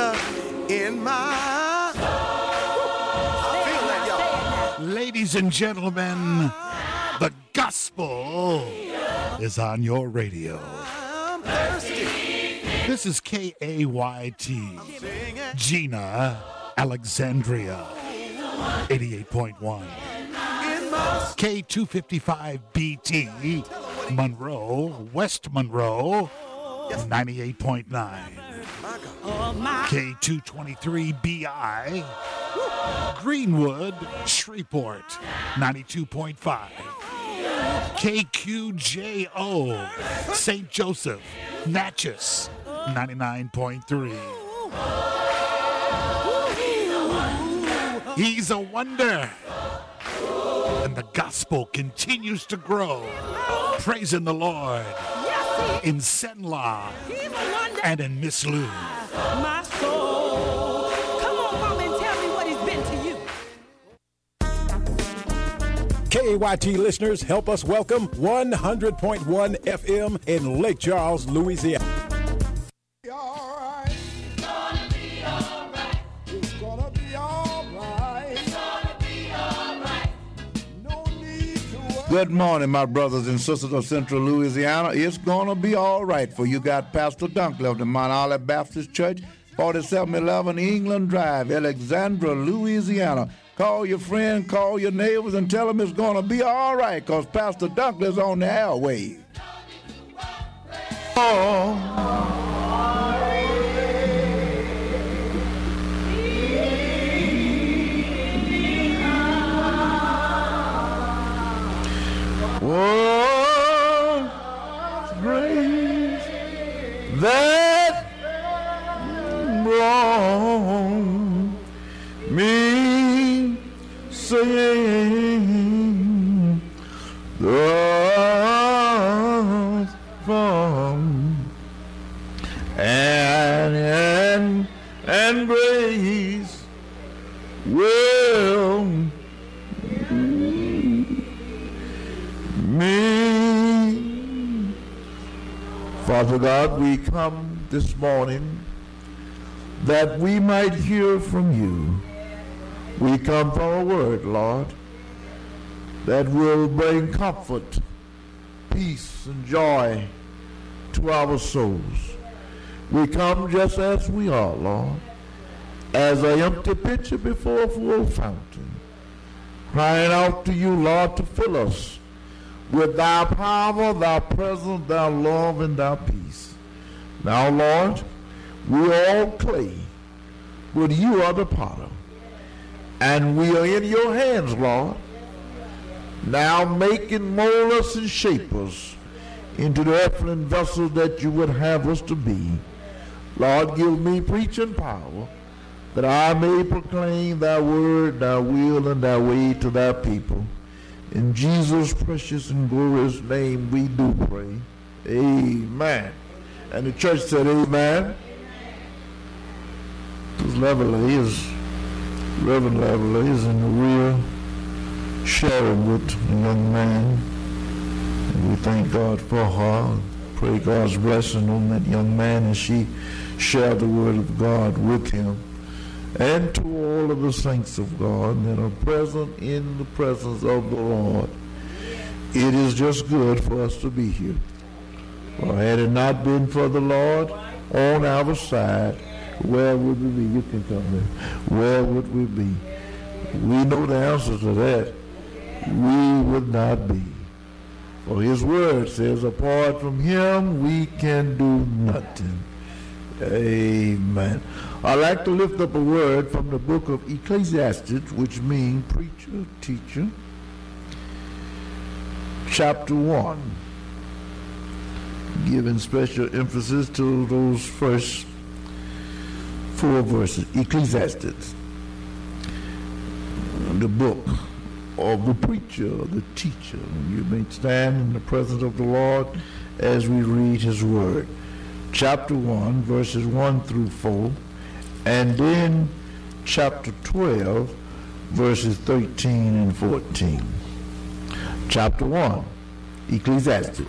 in my soul. I feel that, y'all. Ladies and gentlemen, the gospel is on your radio. I'm thirsty. This is KAYT, Gina, Alexandria, 88.1. K255BT, Monroe, West Monroe, 98.9. K223BI, Greenwood, Shreveport, 92.5. KQJO, St. Joseph, Natchez, 99.3. He's a wonder. And the gospel continues to grow. Praising the Lord in Senla and in Miss Lou. My soul. Come on, Mom, and tell me what he's been to you. KAYT listeners, help us welcome 100.1 FM in Lake Charles, Louisiana. Good morning, my brothers and sisters of Central Louisiana. It's going to be all right for you. Got Pastor Dunkler of the Mount Olive Baptist Church, 4711 England Drive, Alexandria, Louisiana. Call your friend, call your neighbors, and tell them it's going to be all right because Pastor Dunkler's on the airwaves. Oh. Oh, grace that brought me singing the from and grace will me. Father God, we come this morning that we might hear from you. We come for a word, Lord, that will bring comfort, peace, and joy to our souls. We come just as we are, Lord, as an empty pitcher before a full fountain, crying out to you, Lord, to fill us with thy power, thy presence, thy love, and thy peace. Now, Lord, we are all clay, but you are the potter, and we are in your hands, Lord. Now make and mold us and shape us into the earthly vessel that you would have us to be. Lord, give me preaching power, that I may proclaim thy word, thy will, and thy way to thy people. In Jesus' precious and glorious name we do pray. Amen. And the church said amen. This Reverend Leverly is in the rear sharing with a young man. And we thank God for her. Pray God's blessing on that young man as she shared the word of God with him. And to all of the saints of God that are present in the presence of the Lord. It is just good for us to be here. For had it not been for the Lord on our side, where would we be? You can come in. Where would we be? We know the answer to that. We would not be. For his word says, apart from him, we can do nothing. Amen. I'd like to lift up a word from the book of Ecclesiastes, which means preacher, teacher, chapter 1, giving special emphasis to those first 4 verses. Ecclesiastes, the book of the preacher, the teacher. You may stand in the presence of the Lord as we read his word. Chapter 1, verses 1 through 4, and then chapter 12, verses 13 and 14. Chapter 1, Ecclesiastes.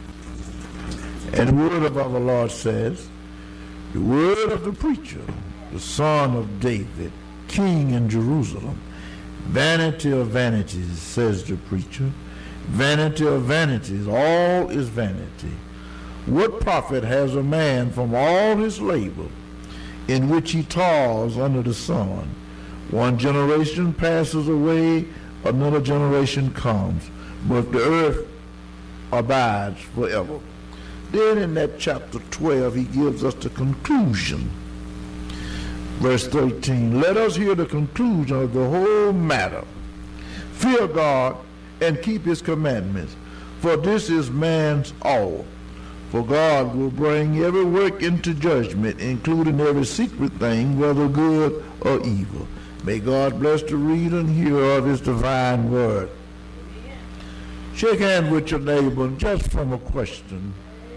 And the word of our Lord says, the word of the preacher the son of David, king in Jerusalem. Vanity of vanities, says the preacher. Vanity of vanities, all is vanity. What profit has a man from all his labor in which he toils under the sun? One generation passes away, another generation comes, but the earth abides forever. Then in that chapter 12, he gives us the conclusion. Verse 13, let us hear the conclusion of the whole matter. Fear God and keep his commandments, for this is man's all. For God will bring every work into judgment, including every secret thing, whether good or evil. May God bless the reader and hearer of his divine word. Shake hands with your neighbor just from a question.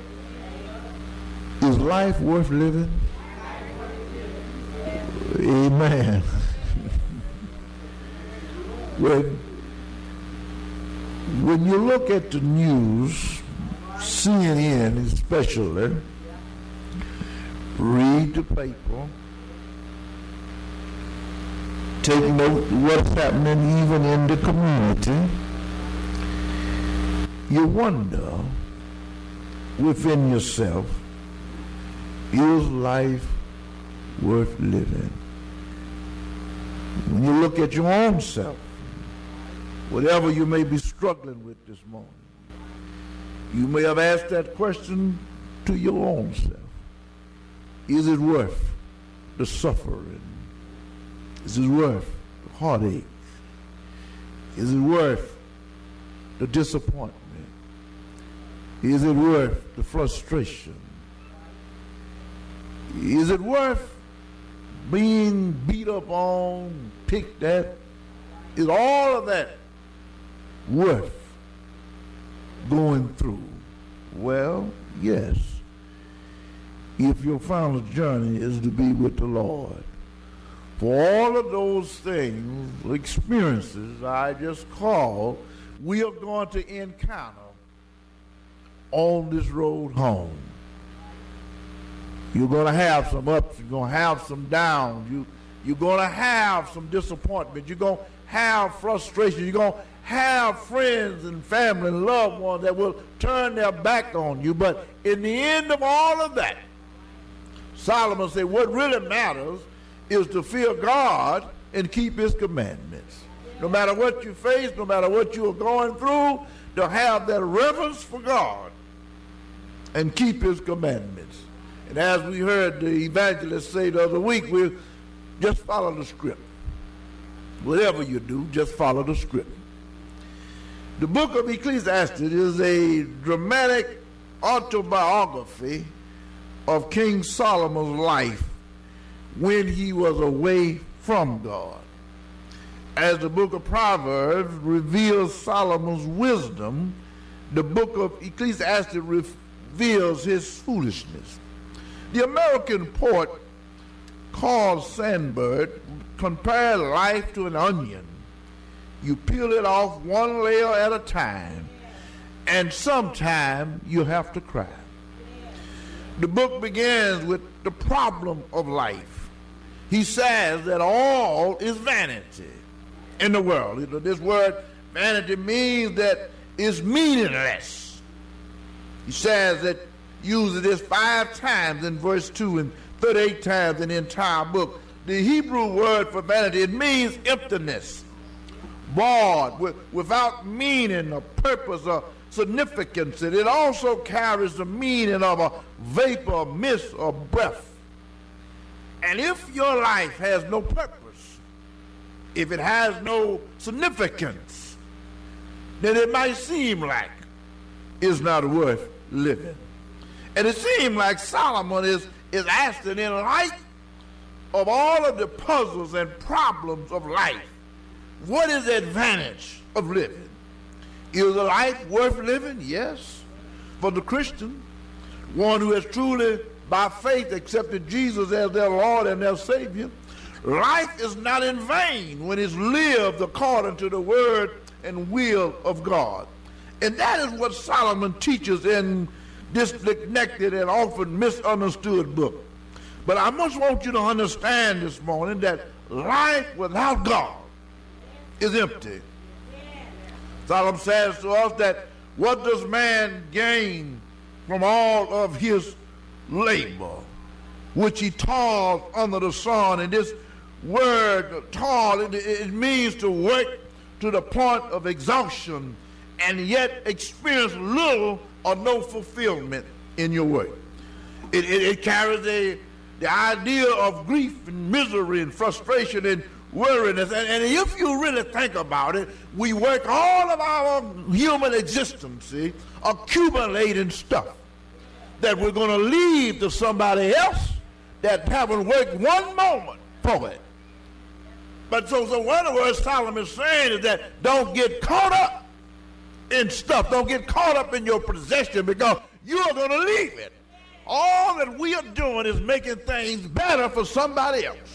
Is life worth living? Amen. When you look at the news, CNN especially, read the paper, take note of what's happening even in the community, you wonder within yourself, is life worth living? When you look at your own self, whatever you may be struggling with this morning, you may have asked that question to your own self. Is it worth the suffering? Is it worth the heartache? Is it worth the disappointment? Is it worth the frustration? Is it worth being beat up on, picked at? Is all of that worth going through? Well, yes. If your final journey is to be with the Lord. For all of those things, experiences I just called, we are going to encounter on this road home. You're going to have some ups, you're going to have some downs, you're going to have some disappointment, you're going to have frustration, you're going to have friends and family and loved ones that will turn their back on you. But in the end of all of that, Solomon said what really matters is to fear God and keep his commandments. No matter what you face, no matter what you are going through, to have that reverence for God and keep his commandments. And as we heard the evangelist say the other week, we'll just follow the script. Whatever you do, just follow the script. The book of Ecclesiastes is a dramatic autobiography of King Solomon's life when he was away from God. As the book of Proverbs reveals Solomon's wisdom, the book of Ecclesiastes reveals his foolishness. The American poet Carl Sandburg compared life to an onion. You peel it off one layer at a time, and sometime you have to cry. The book begins with the problem of life. He says that all is vanity in the world. This word vanity means that it's meaningless. He says that, uses this 5 times in verse 2 and 38 times in the entire book. The Hebrew word for vanity, it means emptiness, void, without meaning or purpose or significance. And it also carries the meaning of a vapor, mist, or breath. And if your life has no purpose, if it has no significance, then it might seem like it's not worth living. And it seems like Solomon is asking, in light of all of the puzzles and problems of life, what is the advantage of living? Is a life worth living? Yes. For the Christian, one who has truly, by faith, accepted Jesus as their Lord and their Savior, life is not in vain when it's lived according to the word and will of God. And that is what Solomon teaches in this neglected and often misunderstood book. But I must want you to understand this morning that life without God is empty. Solomon says to us that what does man gain from all of his labor, which he toiled under the sun? And this word toil, it means to work to the point of exhaustion and yet experience little or no fulfillment in your work. It carries the idea of grief and misery and frustration and weariness. And if you really think about it, we work all of our human existence, accumulating stuff that we're going to leave to somebody else that haven't worked one moment for it. But so one of the words Solomon is saying is that don't get caught up in stuff. Don't get caught up in your possession, because you're going to leave it. All that we are doing is making things better for somebody else.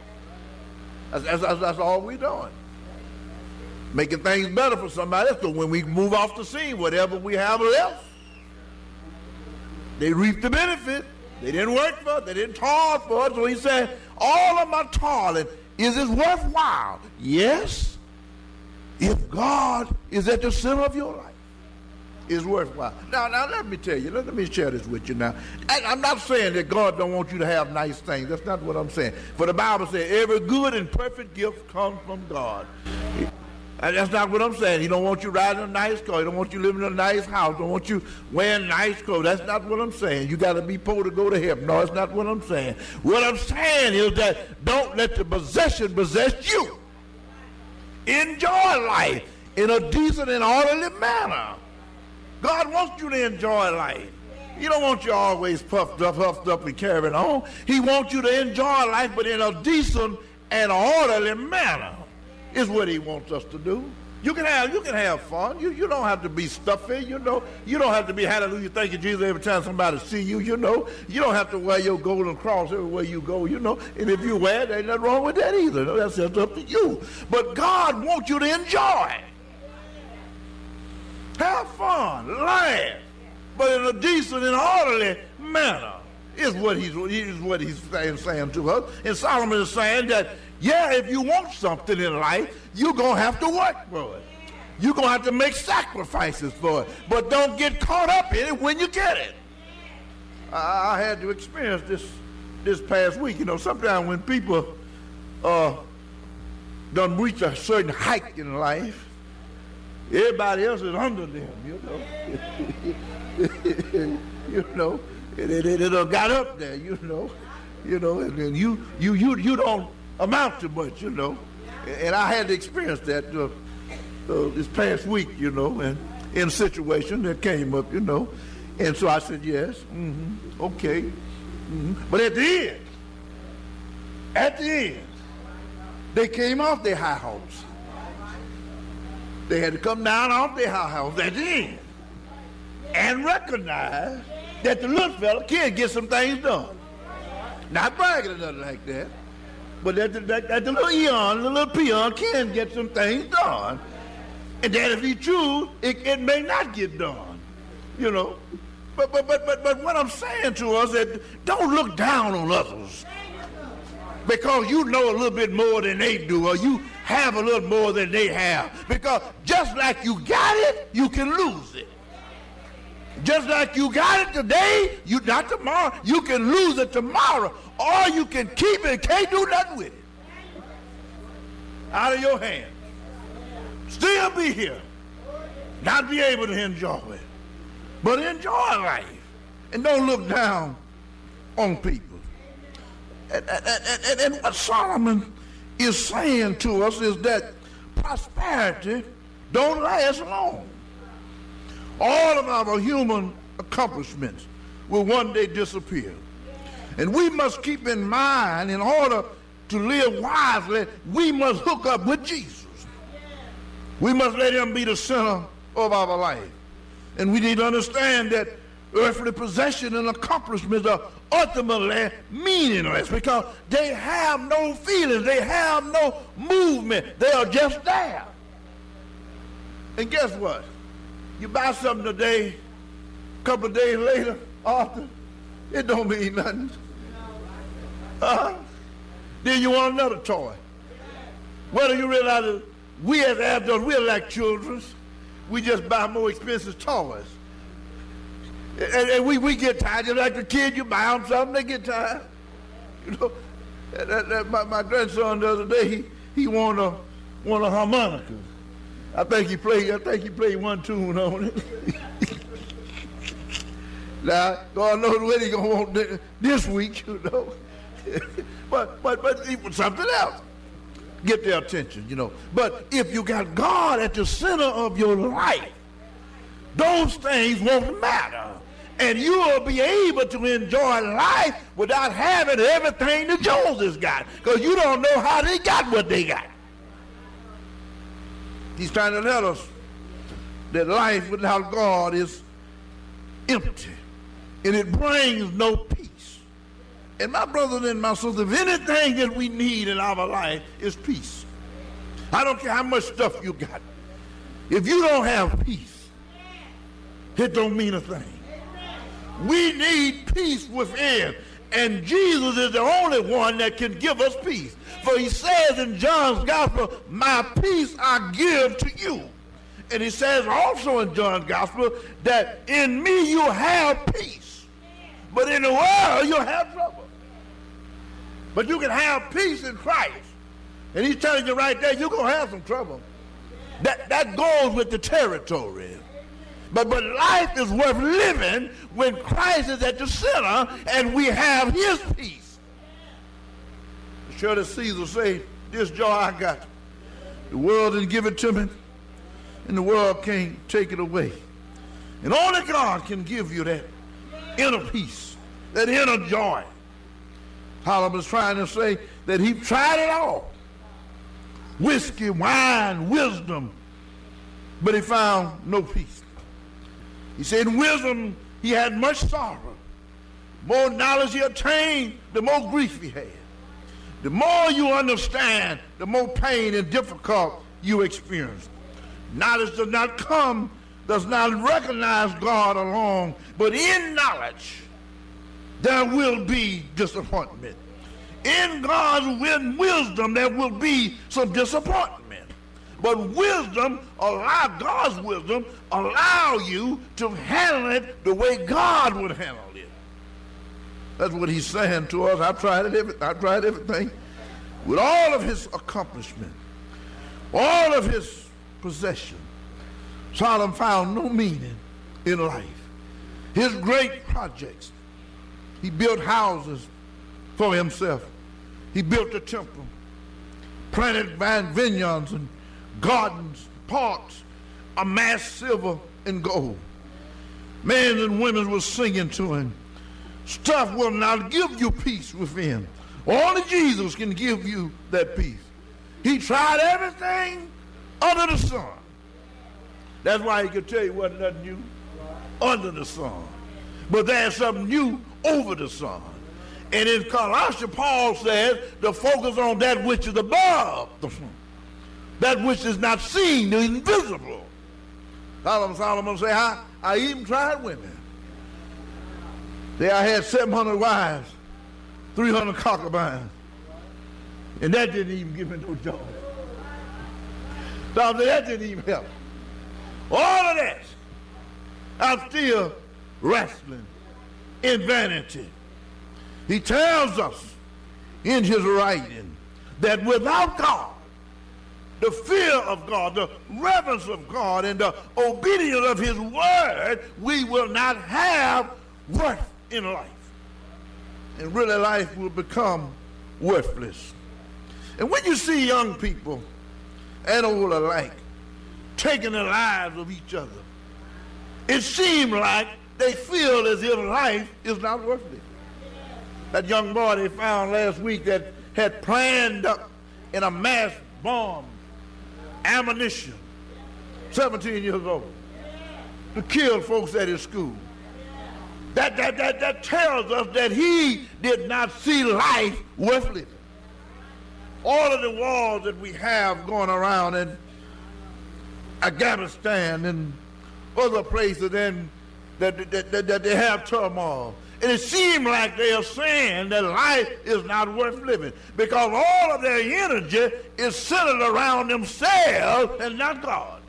That's all we're doing. Making things better for somebody else. So when we move off the scene, whatever we have left, they reap the benefit. They didn't work for it. They didn't toil for it. So he said, all of my toiling, is it worthwhile? Yes. If God is at the center of your life, it's worthwhile. Now let me tell you, let me share this with you now. I'm not saying that God don't want you to have nice things. That's not what I'm saying. For the Bible says every good and perfect gift comes from God. And that's not what I'm saying. He don't want you riding a nice car. He don't want you living in a nice house. Don't want you wearing nice clothes. That's not what I'm saying. You got to be poor to go to heaven. No, that's not what I'm saying. What I'm saying is that don't let the possession possess you. Enjoy life in a decent and orderly manner. God wants you to enjoy life. He don't want you always puffed up and carrying on. He wants you to enjoy life, but in a decent and orderly manner is what he wants us to do. You can have fun. You don't have to be stuffy, you know. You don't have to be hallelujah, thank you, Jesus, every time somebody see you, you know. You don't have to wear your golden cross everywhere you go, you know. And if you wear it, there ain't nothing wrong with that either. No, that's just up to you. But God wants you to enjoy. Have fun, laugh, but in a decent and orderly manner is what he's saying to us. And Solomon is saying that, yeah, if you want something in life, you're going to have to work for it. You're going to have to make sacrifices for it. But don't get caught up in it when you get it. I had to experience this past week. You know, sometimes when people done reach a certain height in life, everybody else is under them, you know. You know, it got up there, you know, and you don't amount to much, you know. And I had to experience that this past week, you know, and in a situation that came up, you know. And so I said, yes, okay. But at the end, they came off their high horse. They had to come down off their high horse at the end and recognize that the little fella can get some things done. Not bragging or nothing like that, but that the little eon, the little peon can get some things done. And that if he choose, it may not get done, you know. But what I'm saying to us is don't look down on others because you know a little bit more than they do, or you have a little more than they have. Because just like you got it, you can lose it. Just like you got it today, not tomorrow, you can lose it tomorrow, or you can keep it and can't do nothing with it. Out of your hands. Still be here, not be able to enjoy it, but enjoy life, and don't look down on people. And what Solomon is saying to us is that prosperity don't last long. All of our human accomplishments will one day disappear. And we must keep in mind, in order to live wisely, we must hook up with Jesus. We must let him be the center of our life. And we need to understand that earthly possession and accomplishments are ultimately meaningless because they have no feelings, they have no movement, they are just there. And guess what? You buy something today, a couple of days later, Arthur, it don't mean nothing. Then you want another toy. Whether you realize we as adults, we're like children. We just buy more expensive toys. And we get tired. Just like the kid, you buy them something, they get tired. You know, my grandson the other day, he won a harmonica. I think he played one tune on it. Now, God knows what he's gonna want this week, you know. but something else. Get their attention, you know. But if you got God at the center of your life, those things won't matter. And you will be able to enjoy life without having everything the Joneses got. Because you don't know how they got what they got. He's trying to tell us that life without God is empty. And it brings no peace. And my brothers and my sisters, if anything that we need in our life is peace. I don't care how much stuff you got. If you don't have peace, it don't mean a thing. We need peace within. And Jesus is the only one that can give us peace. For he says in John's gospel, my peace I give to you. And he says also in John's gospel that in me you have peace. But in the world you'll have trouble. But you can have peace in Christ. And he's telling you right there, you're going to have some trouble. That goes with the territory. But life is worth living when Christ is at the center and we have his peace. Sure as Caesar say, this joy I got, the world didn't give it to me, and the world can't take it away. And only God can give you that inner peace, that inner joy. Solomon is trying to say that he tried it all. Whiskey, wine, wisdom, but he found no peace. He said in wisdom he had much sorrow. The more knowledge he attained, the more grief he had. The more you understand, the more pain and difficult you experience. Knowledge does not recognize God alone, but in knowledge there will be disappointment. In God's wisdom there will be some disappointment. But wisdom, God's wisdom, allow you to handle it the way God would handle it. That's what he's saying to us. I tried everything. With all of his accomplishment, all of his possession, Solomon found no meaning in life. His great projects, he built houses for himself. He built a temple, planted vineyards and gardens, parks, amassed silver and gold. Men and women were singing to him. Stuff will not give you peace within. Only Jesus can give you that peace. He tried everything under the sun. That's why he could tell you wasn't nothing new under the sun. But there's something new over the sun. And in Colossians, Paul says to focus on that which is above the sun. That which is not seen, the invisible. Solomon say, I even tried women. There I had 700 wives, 300 concubines. And that didn't even give me no joy. Solomon said, that didn't even help. All of that, I'm still wrestling in vanity. He tells us in his writing that without God, the fear of God, the reverence of God, and the obedience of his word, we will not have worth in life. And really life will become worthless. And when you see young people and old alike taking the lives of each other, it seems like they feel as if life is not worth it. That young boy they found last week that had planned up in a mass bomb, ammunition, 17 years old, to kill folks at his school. That tells us that he did not see life worth living. All of the wars that we have going around in Afghanistan and other places that they have turmoil, And it seems like they are saying that life is not worth living because all of their energy is centered around themselves and not God.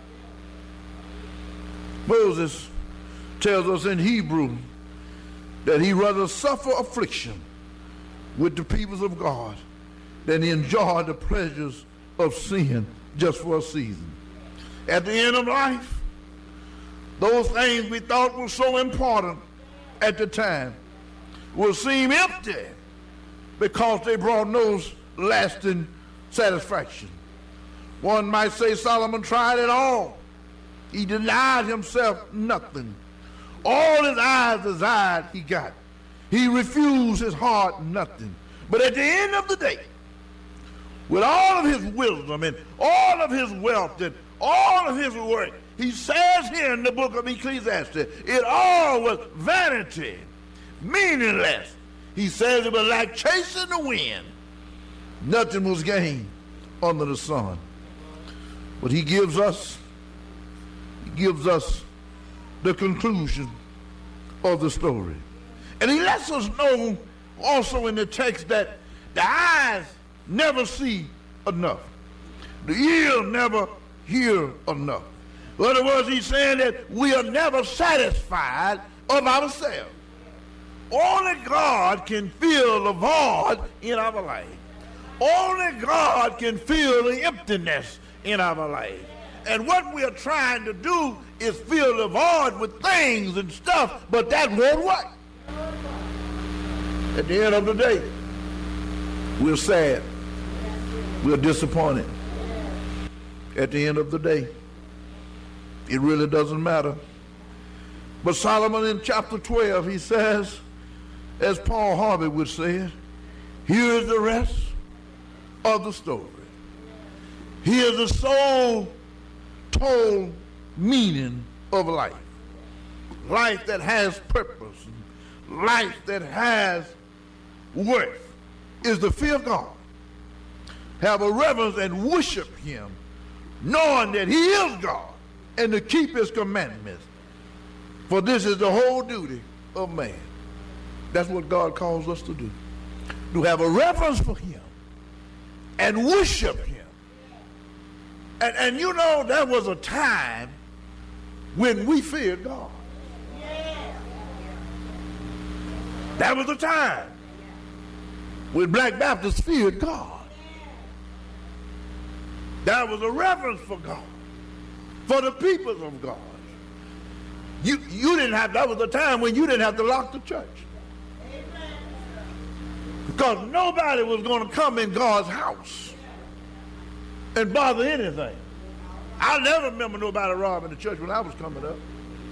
Moses tells us in Hebrew that he rather suffer affliction with the peoples of God than enjoy the pleasures of sin just for a season. At the end of life, those things we thought were so important at the time will seem empty because they brought no lasting satisfaction. One might say Solomon tried it all. He denied himself nothing. All his eyes desired he got. He refused his heart nothing. But at the end of the day, with all of his wisdom and all of his wealth and all of his work, he says here in the book of Ecclesiastes, it all was vanity, meaningless. He says it was like chasing the wind. Nothing was gained under the sun. But he gives us the conclusion of the story. And he lets us know also in the text that the eyes never see enough. The ear never hear enough. In other words, he's saying that we are never satisfied of ourselves. Only God can fill the void in our life. Only God can fill the emptiness in our life. And what we are trying to do is fill the void with things and stuff, but that won't work. At the end of the day, we're sad. We're disappointed. At the end of the day, it really doesn't matter. But Solomon in chapter 12, he says, as Paul Harvey would say, here is the rest of the story. Here's the soul-told meaning of life. Life that has purpose, life that has worth, is to fear God, have a reverence and worship him, knowing that he is God, and to keep his commandments. For this is the whole duty of man. That's what God calls us to do. To have a reverence for him and worship him. And you know, there was a time when we feared God. That was a time when Black Baptists feared God. There was a reverence for God, for the people of God. You didn't have, that was a time when you didn't have to lock the church. Because nobody was going to come in God's house and bother anything. I never remember nobody robbing the church when I was coming up.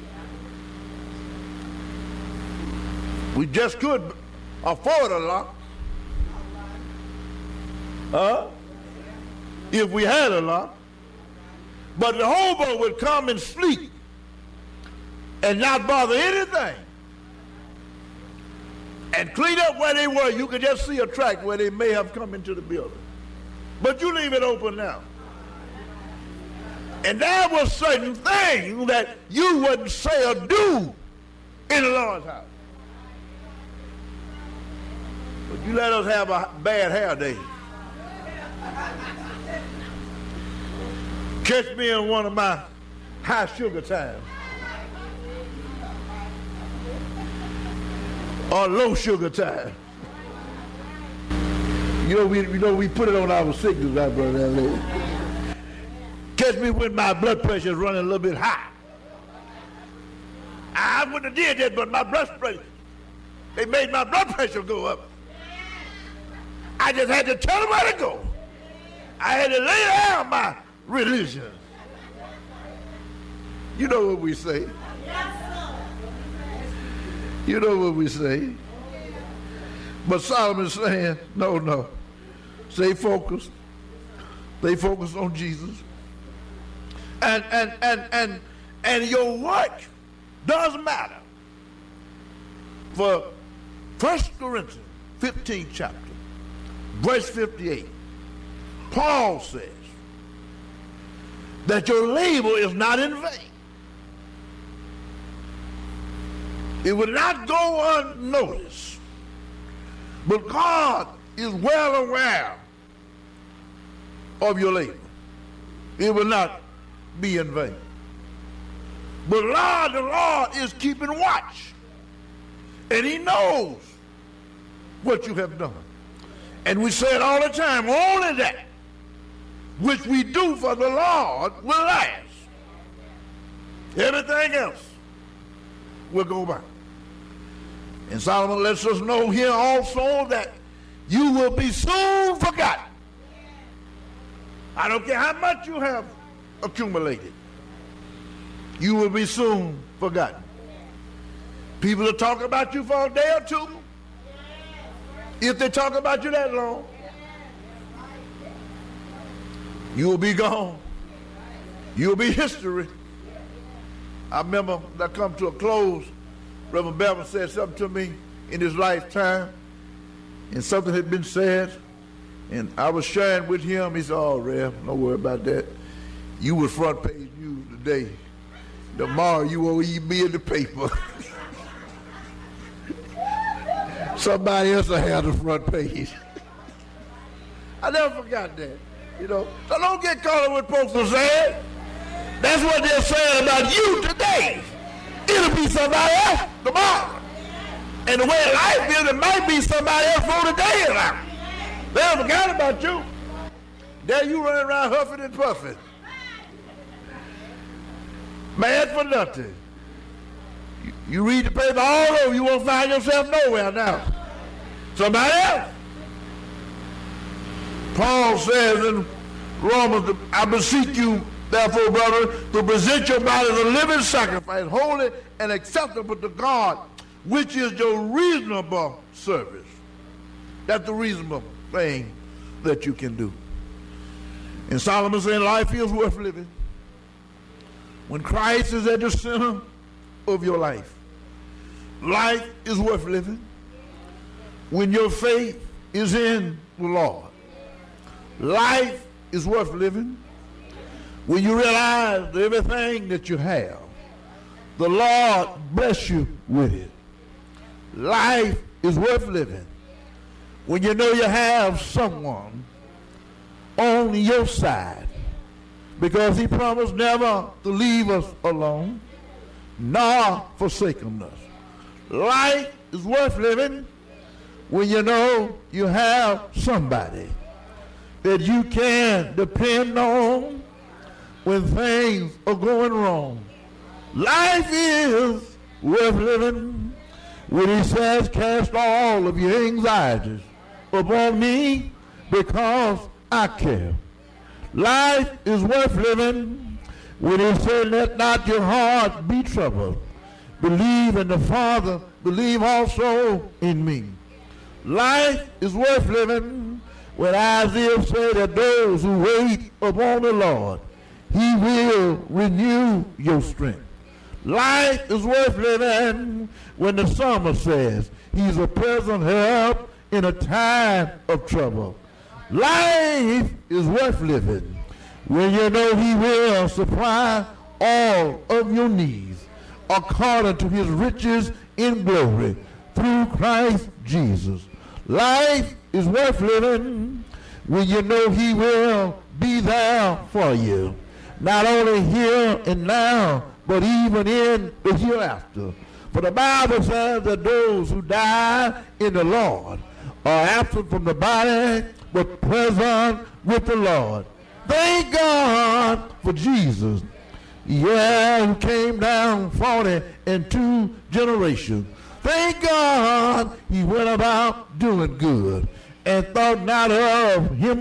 We just could afford a lock. If we had a lock. But the hobo would come and sleep and not bother anything. And clean up where they were. You could just see a track where they may have come into the building. But you leave it open now. And there were certain things that you wouldn't say or do in the Lord's house. But you let us have a bad hair day. Catch me in one of my high sugar times. Or low sugar time. You know we put it on our signals, right, brother and lady. Catch me when my blood pressure is running a little bit high. I wouldn't have did that, but my blood pressure, they made my blood pressure go up. I just had to tell them where to go. I had to lay down my religion. You know what we say. You know what we say. But Solomon's saying, no. Stay focused. Stay focused on Jesus. And your work does matter. For 1 Corinthians 15th chapter, verse 58, Paul says that your labor is not in vain. It will not go unnoticed. But God is well aware of your labor. It will not be in vain. But Lord, the Lord is keeping watch. And he knows what you have done. And we say it all the time, only that which we do for the Lord will last. Everything else will go by. And Solomon lets us know here also that you will be soon forgotten. I don't care how much you have accumulated. You will be soon forgotten. People will talk about you for a day or two. If they talk about you that long, you will be gone. You will be history. I remember that come to a close. Reverend Bevan said something to me in his lifetime, and something had been said, and I was sharing with him. He said, "Oh, Rev, don't worry about that. You was front page news today. Tomorrow you will be in the paper." Somebody else will have the front page. I never forgot that. You know, so don't get caught up with folks are saying. That's what they're saying about you today. It'll be somebody else tomorrow. And the way life is, it might be somebody else for today. They haven't forgot about you. There you running around huffing and puffing. Mad for nothing. You read the paper all over, you won't find yourself nowhere now. Somebody else. Paul says in Romans, I beseech you, therefore, brother, to present your body as a living sacrifice, holy and acceptable to God, which is your reasonable service. That's the reasonable thing that you can do. And Solomon saying life is worth living when Christ is at the center of your life. Life is worth living when your faith is in the Lord. Life is worth living when you realize that everything that you have, the Lord bless you with it. Life is worth living when you know you have someone on your side, because he promised never to leave us alone nor forsaken us. Life is worth living when you know you have somebody that you can depend on when things are going wrong. Life is worth living when he says, cast all of your anxieties upon me because I care. Life is worth living when he said, let not your heart be troubled. Believe in the Father, believe also in me. Life is worth living when Isaiah said that those who wait upon the Lord, he will renew your strength. Life is worth living when the psalmist says he's a present help in a time of trouble. Life is worth living when you know he will supply all of your needs according to his riches in glory through Christ Jesus. Life is worth living when you know he will be there for you, not only here and now, but even in the hereafter. For the Bible says that those who die in the Lord are absent from the body, but present with the Lord. Thank God for Jesus. Yeah, who came down 42 generations. Thank God he went about doing good and thought not of him